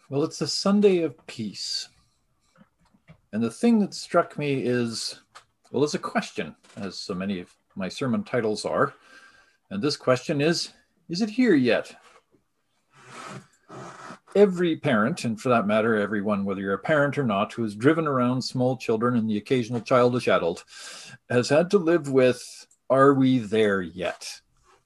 Well, it's a Sunday of peace. And the thing that struck me is, well, it's a question, as so many of my sermon titles are. And this question is it here yet? Every parent, and for that matter, everyone, whether you're a parent or not, who has driven around small children and the occasional childish adult, has had to live with, are we there yet?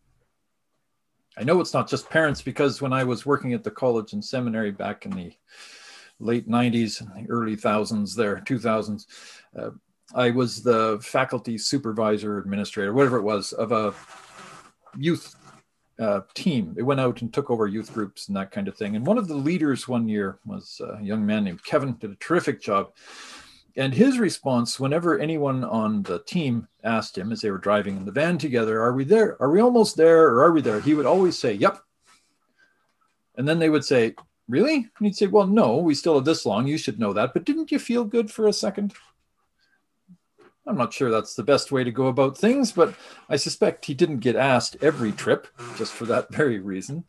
I know it's not just parents, because when I was working at the college and seminary back in the late 90s and the early 2000s, I was the faculty supervisor, administrator, whatever it was, of a youth team. It went out and took over youth groups and that kind of thing. And one of the leaders one year was a young man named Kevin, did a terrific job. And his response, whenever anyone on the team asked him as they were driving in the van together, are we there? Are we almost there? Or are we there? He would always say, yep. And then they would say, really? And he'd say, well, no, we still have this long. You should know that. But didn't you feel good for a second? I'm not sure that's the best way to go about things, but I suspect he didn't get asked every trip just for that very reason.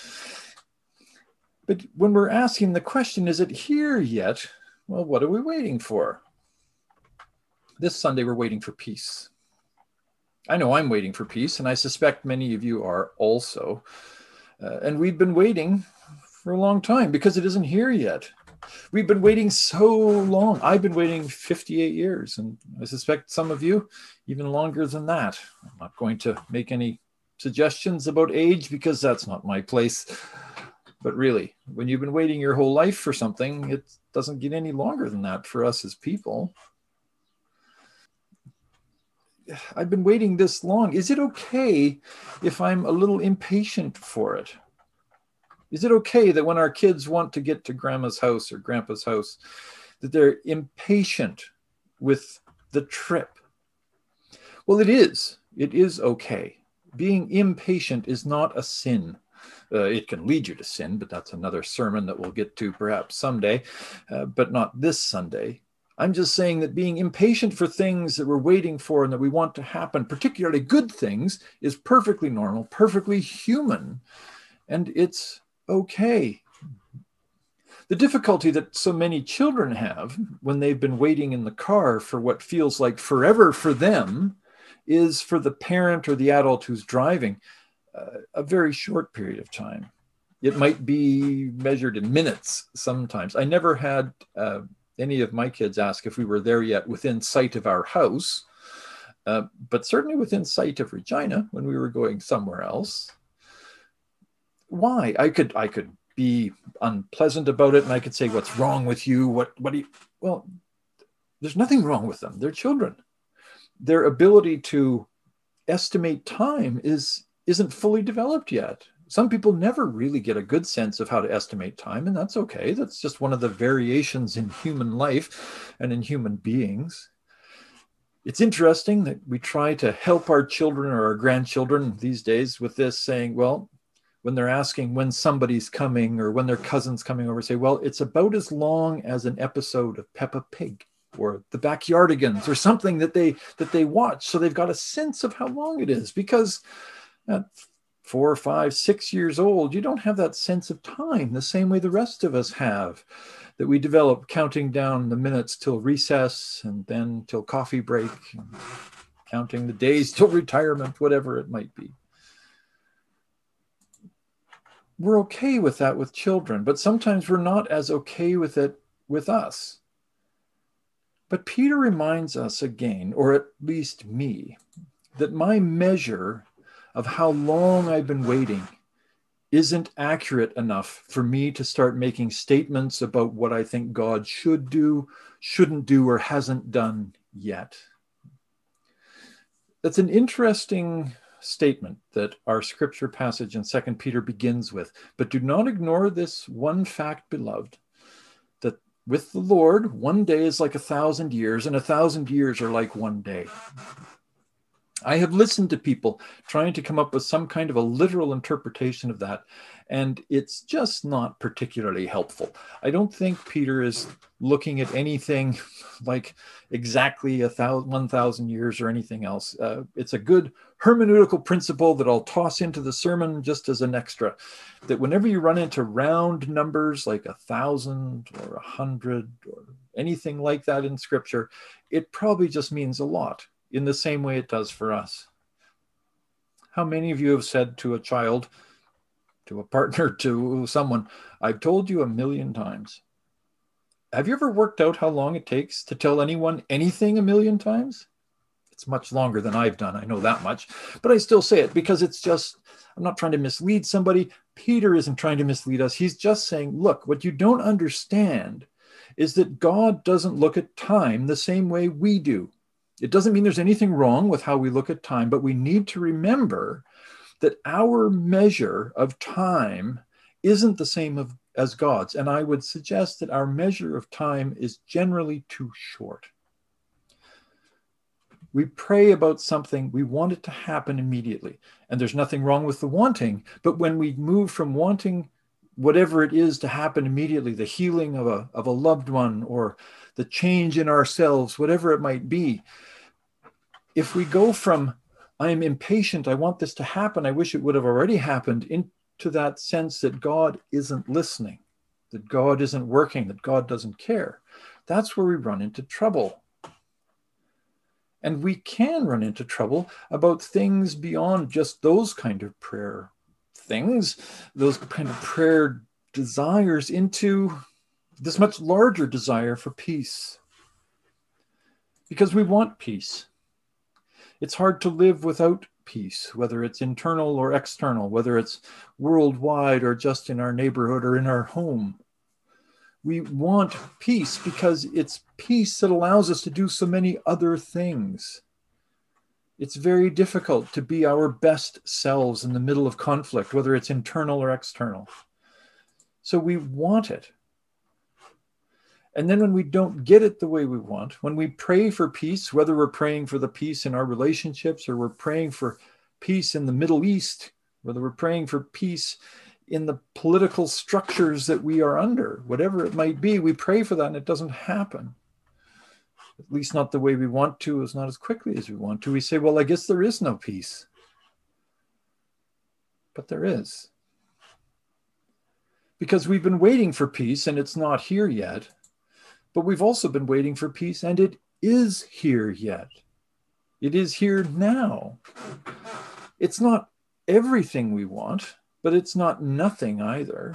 But when we're asking the question, is it here yet? Well, what are we waiting for? This Sunday, we're waiting for peace. I know I'm waiting for peace, and I suspect many of you are also. And we've been waiting for a long time because it isn't here yet. We've been waiting so long. I've been waiting 58 years, and I suspect some of you even longer than that. I'm not going to make any suggestions about age because that's not my place. But really, when you've been waiting your whole life for something, it doesn't get any longer than that for us as people. I've been waiting this long. Is it okay if I'm a little impatient for it? Is it okay that when our kids want to get to grandma's house or grandpa's house, that they're impatient with the trip? Well, it is. It is okay. Being impatient is not a sin. It can lead you to sin, but that's another sermon that we'll get to perhaps someday, but not this Sunday. I'm just saying that being impatient for things that we're waiting for and that we want to happen, particularly good things, is perfectly normal, perfectly human, and it's okay. The difficulty that so many children have when they've been waiting in the car for what feels like forever for them is for the parent or the adult who's driving a very short period of time. It might be measured in minutes sometimes. I never had any of my kids ask if we were there yet within sight of our house, but certainly within sight of Regina when we were going somewhere else. Why? I could be unpleasant about it, and I could say, what's wrong with you? What do you? Well, there's nothing wrong with them. They're children. Their ability to estimate time isn't fully developed yet. Some people never really get a good sense of how to estimate time, and that's okay. That's just one of the variations in human life and in human beings. It's interesting that we try to help our children or our grandchildren these days with this, saying, well, when they're asking when somebody's coming or when their cousin's coming over, say, well, it's about as long as an episode of Peppa Pig or the Backyardigans or something that they watch. So they've got a sense of how long it is, because at 4, 5, 6 years old, you don't have that sense of time the same way the rest of us have, that we develop counting down the minutes till recess and then till coffee break, and counting the days till retirement, whatever it might be. We're okay with that with children, but sometimes we're not as okay with it with us. But Peter reminds us again, or at least me, that my measure of how long I've been waiting isn't accurate enough for me to start making statements about what I think God should do, shouldn't do, or hasn't done yet. That's an interesting statement that our scripture passage in 2 Peter begins with. But do not ignore this one fact, beloved, that with the Lord, one day is like 1,000 years, and 1,000 years are like one day. I have listened to people trying to come up with some kind of a literal interpretation of that, and it's just not particularly helpful. I don't think Peter is looking at anything like exactly 1,000 years or anything else. It's a good hermeneutical principle that I'll toss into the sermon just as an extra, that whenever you run into round numbers like 1,000 or 100 or anything like that in Scripture, it probably just means a lot, in the same way it does for us. How many of you have said to a child, to a partner, to someone, I've told you 1,000,000 times. Have you ever worked out how long it takes to tell anyone anything 1,000,000 times? It's much longer than I've done, I know that much, but I still say it because it's just, I'm not trying to mislead somebody. Peter isn't trying to mislead us. He's just saying, look, what you don't understand is that God doesn't look at time the same way we do. It doesn't mean there's anything wrong with how we look at time, but we need to remember that our measure of time isn't the same as God's. And I would suggest that our measure of time is generally too short. We pray about something, we want it to happen immediately. And there's nothing wrong with the wanting, but when we move from wanting whatever it is to happen immediately, the healing of a loved one or the change in ourselves, whatever it might be, if we go from, I'm impatient, I want this to happen, I wish it would have already happened, into that sense that God isn't listening, that God isn't working, that God doesn't care, that's where we run into trouble. And we can run into trouble about things beyond just those kind of prayer things, those kind of prayer desires, into this much larger desire for peace. Because we want peace. It's hard to live without peace, whether it's internal or external, whether it's worldwide or just in our neighborhood or in our home. We want peace because it's peace that allows us to do so many other things. It's very difficult to be our best selves in the middle of conflict, whether it's internal or external. So we want it. And then when we don't get it the way we want, when we pray for peace, whether we're praying for the peace in our relationships or we're praying for peace in the Middle East, whether we're praying for peace in the political structures that we are under, whatever it might be, we pray for that and it doesn't happen. At least not the way we want to, is not as quickly as we want to. We say, well, I guess there is no peace. But there is. Because we've been waiting for peace and it's not here yet. But we've also been waiting for peace and it is here yet. It is here now. It's not everything we want, but it's not nothing either.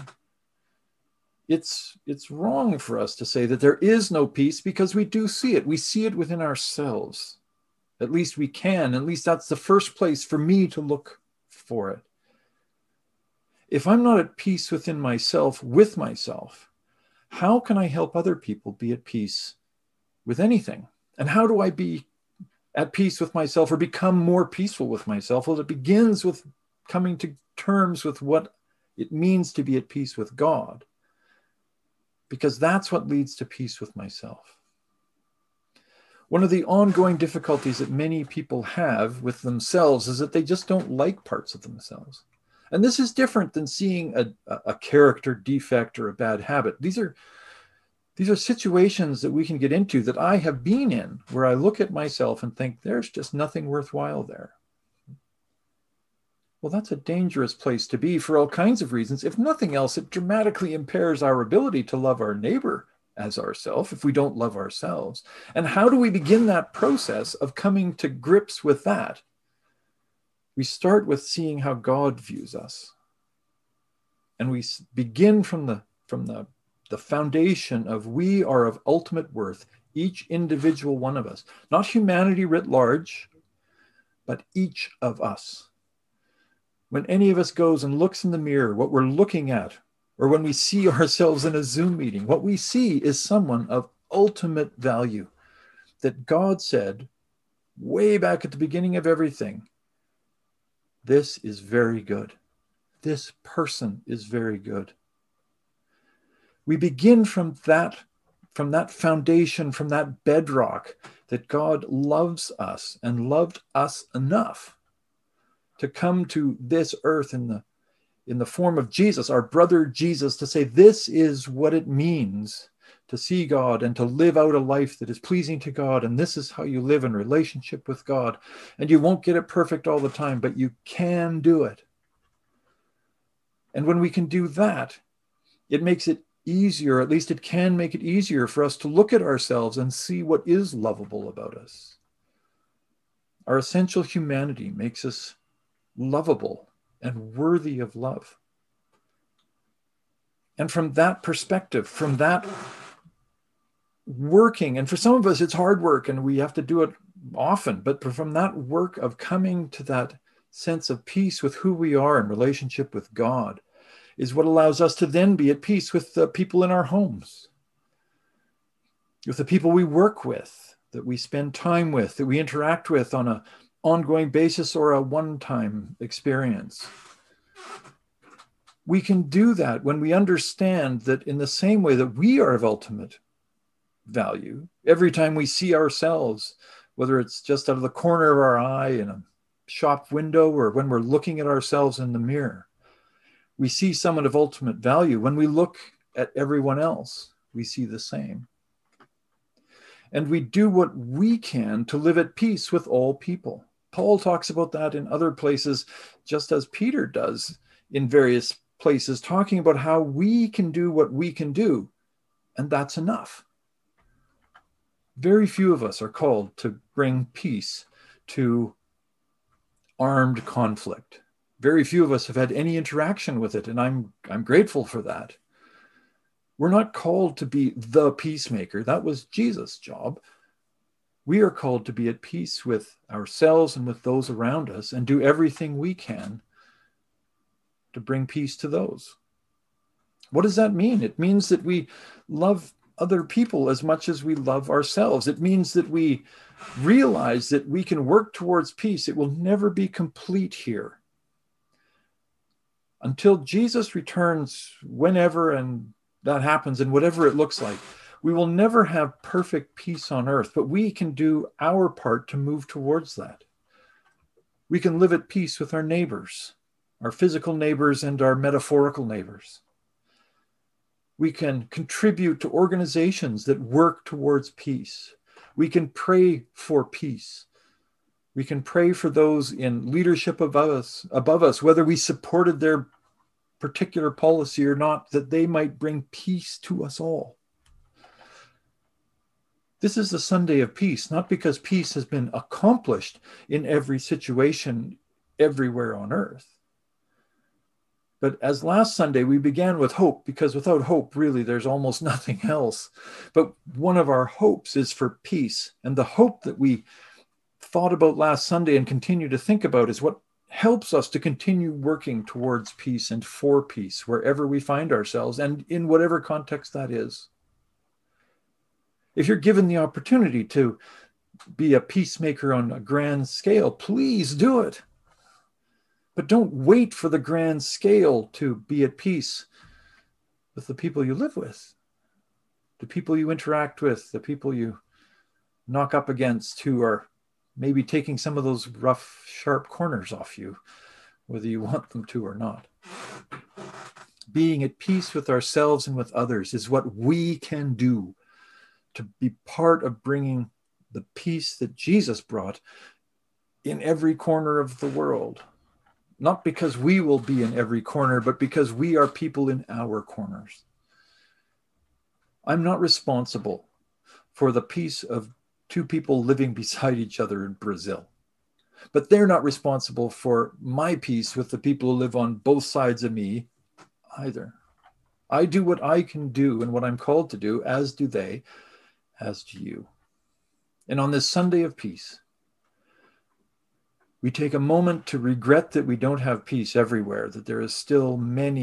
It's wrong for us to say that there is no peace because we do see it. We see it within ourselves. At least we can. At least that's the first place for me to look for it. If I'm not at peace within myself, with myself, how can I help other people be at peace with anything? And how do I be at peace with myself or become more peaceful with myself? Well, it begins with coming to terms with what it means to be at peace with God, because that's what leads to peace with myself. One of the ongoing difficulties that many people have with themselves is that they just don't like parts of themselves. And this is different than seeing a character defect or a bad habit. These are situations that we can get into, that I have been in, where I look at myself and think, there's just nothing worthwhile there. Well, that's a dangerous place to be for all kinds of reasons. If nothing else, it dramatically impairs our ability to love our neighbor as ourselves if we don't love ourselves. And how do we begin that process of coming to grips with that? We start with seeing how God views us. And we begin from the foundation of we are of ultimate worth, each individual one of us. Not humanity writ large, but each of us. When any of us goes and looks in the mirror, what we're looking at, or when we see ourselves in a Zoom meeting, what we see is someone of ultimate value that God said way back at the beginning of everything, this is very good. This person is very good. We begin from that from that foundation, from that bedrock, that God loves us and loved us enough to come to this earth in the form of Jesus, our brother Jesus, to say, this is what it means to see God and to live out a life that is pleasing to God. And this is how you live in relationship with God. And you won't get it perfect all the time, but you can do it. And when we can do that, it makes it easier, at least it can make it easier for us to look at ourselves and see what is lovable about us. Our essential humanity makes us lovable and worthy of love. And from that perspective, from that working, and for some of us it's hard work and we have to do it often, but from that work of coming to that sense of peace with who we are in relationship with God, is what allows us to then be at peace with the people in our homes, with the people we work with, that we spend time with, that we interact with on an ongoing basis or a one-time experience. We can do that when we understand that in the same way that we are of ultimate value, every time we see ourselves, whether it's just out of the corner of our eye in a shop window or when we're looking at ourselves in the mirror, we see someone of ultimate value. When we look at everyone else, we see the same. And we do what we can to live at peace with all people. Paul talks about that in other places, just as Peter does in various places, talking about how we can do what we can do, and that's enough. Very few of us are called to bring peace to armed conflict. Very few of us have had any interaction with it, and I'm grateful for that. We're not called to be the peacemaker. That was Jesus' job. We are called to be at peace with ourselves and with those around us and do everything we can to bring peace to those. What does that mean? It means that we love other people as much as we love ourselves. It means that we realize that we can work towards peace. It will never be complete here. Until Jesus returns, whenever and that happens and whatever it looks like, we will never have perfect peace on earth, but we can do our part to move towards that. We can live at peace with our neighbors, our physical neighbors and our metaphorical neighbors. We can contribute to organizations that work towards peace. We can pray for peace. We can pray for those in leadership above us, whether we supported their particular policy or not, that they might bring peace to us all. This is the Sunday of peace, not because peace has been accomplished in every situation everywhere on earth. But as last Sunday, we began with hope, because without hope, really, there's almost nothing else. But one of our hopes is for peace. And the hope that we thought about last Sunday and continue to think about is what helps us to continue working towards peace and for peace wherever we find ourselves and in whatever context that is. If you're given the opportunity to be a peacemaker on a grand scale, please do it. But don't wait for the grand scale to be at peace with the people you live with, the people you interact with, the people you knock up against who are maybe taking some of those rough, sharp corners off you, whether you want them to or not. Being at peace with ourselves and with others is what we can do to be part of bringing the peace that Jesus brought in every corner of the world. Not because we will be in every corner, but because we are people in our corners. I'm not responsible for the peace of two people living beside each other in Brazil, but they're not responsible for my peace with the people who live on both sides of me either. I do what I can do and what I'm called to do, as do they, as do you. And on this Sunday of peace, we take a moment to regret that we don't have peace everywhere, that there is still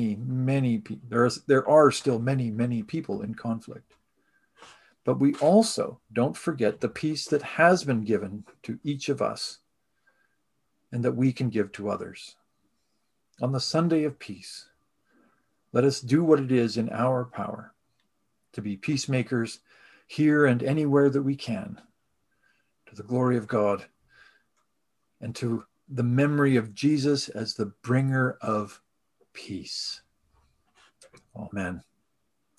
there are still many people in conflict. But we also don't forget the peace that has been given to each of us and that we can give to others. On the Sunday of peace, let us do what it is in our power to be peacemakers here and anywhere that we can, to the glory of God and to the memory of Jesus as the bringer of peace. Amen.